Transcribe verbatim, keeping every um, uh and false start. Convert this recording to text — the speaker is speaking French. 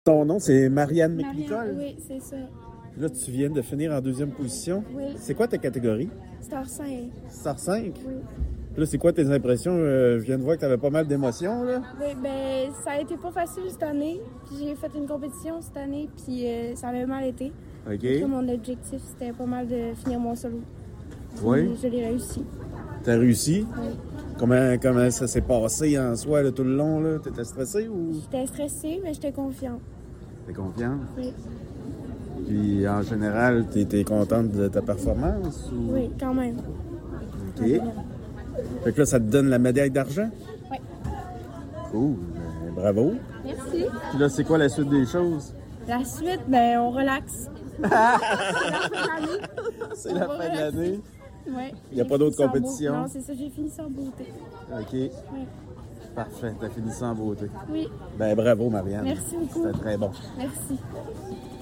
Ton nom, c'est Marianne Marianne, McNicol? oui, c'est ça. Là, tu viens de finir en deuxième position. Oui. C'est quoi ta catégorie? Star cinq. Star cinq? Oui. Là, c'est quoi tes impressions? Euh, je viens de voir que tu avais pas mal d'émotions, là. Oui, ben, ça a été pas facile cette année. Puis j'ai fait une compétition cette année, puis euh, ça avait mal été. OK. Là, mon objectif, c'était pas mal de finir mon solo. Puis Oui. je l'ai réussi. T'as réussi? Oui. Comment, comment ça s'est passé en soi, là, tout le long, là? T'étais stressé ou J'étais stressée, mais j'étais confiante. t'es confiante? Oui. Puis, en général, t'es contente de ta performance? Ou... Oui, quand même. OK. Fait que là, ça te donne la médaille d'argent? Oui. Cool. Ben, bravo. Merci. Puis là, c'est quoi la suite des choses? La suite, ben, on relaxe. C'est la fin de l'année. C'est la fin de l'année. Oui. Il n'y a pas d'autres compétitions? Non, c'est ça, j'ai fini sans beauté. OK. Oui. Parfait. T'as fini ça en beauté. Oui. Ben, bravo, Marianne. Merci beaucoup. C'était très bon. Merci.